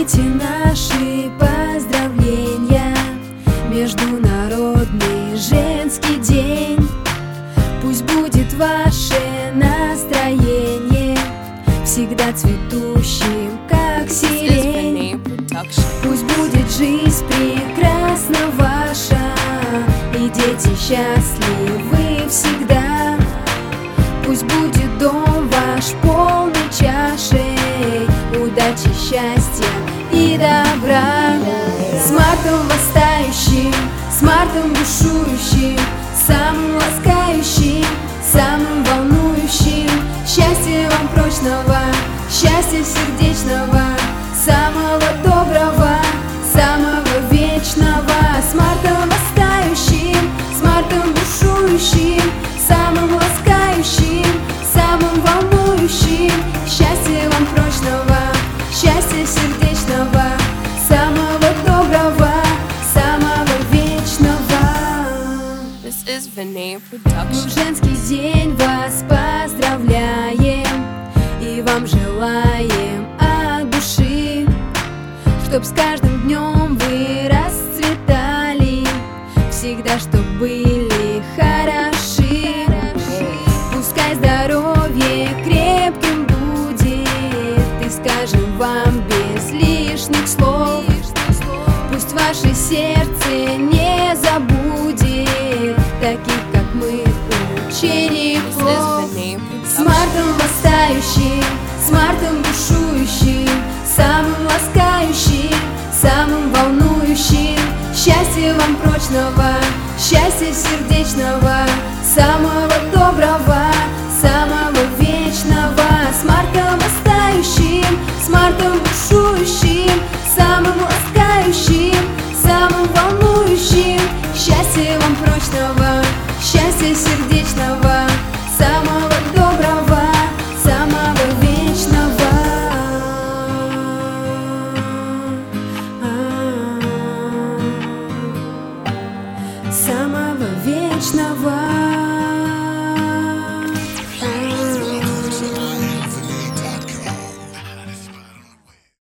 Примите наши поздравления, Международный женский день. Пусть будет ваше настроение всегда цветущим, как сирень. Пусть будет жизнь прекрасна ваша, и дети счастливы всегда. Пусть будет дом ваш полный чашей удачи, счастья и добра. С мартом восстающим, с мартом бушующим, самым ласкающим, самым волнующим. Счастья вам прочного, счастья сердечного, самого доброго, самого вечного. С мартом восстающим, с мартом бушующим, самым ласкающим, самым волнующим. Счастья вам прочного, счастья сердечного, самого доброго, самого вечного. В женский день вас поздравляем и вам желаем от души, чтоб с каждым днем вы расцветали, всегда чтоб были хороши. Пускай здоровье крепким будет, и скажем вам без лишних слов. Пусть ваше сердце не забудет таких, как мы, учеников. С мартом восстающим, с мартом бушующим, самым ласкающим, самым волнующим. Счастья вам прочного, счастья сердечного, самого доброго, самого вечного. С мартом восстающим, с мартом бушующим, самым ласкающим, самым волнующим. Счастья вам прочного,